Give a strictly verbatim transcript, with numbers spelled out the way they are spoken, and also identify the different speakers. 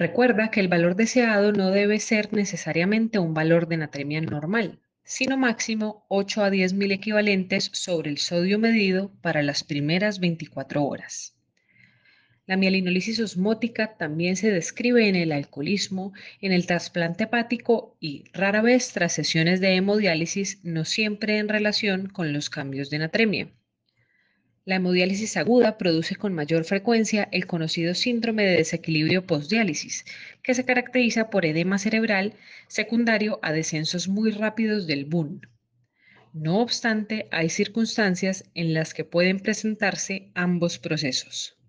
Speaker 1: Recuerda que el valor deseado no debe ser necesariamente un valor de natremia normal, sino máximo ocho a diez mil equivalentes sobre el sodio medido para las primeras veinticuatro horas. La mielinolisis osmótica también se describe en el alcoholismo, en el trasplante hepático y rara vez tras sesiones de hemodiálisis, no siempre en relación con los cambios de natremia. La hemodiálisis aguda produce con mayor frecuencia el conocido síndrome de desequilibrio postdiálisis, que se caracteriza por edema cerebral secundario a descensos muy rápidos del B U N. No obstante, hay circunstancias en las que pueden presentarse ambos procesos.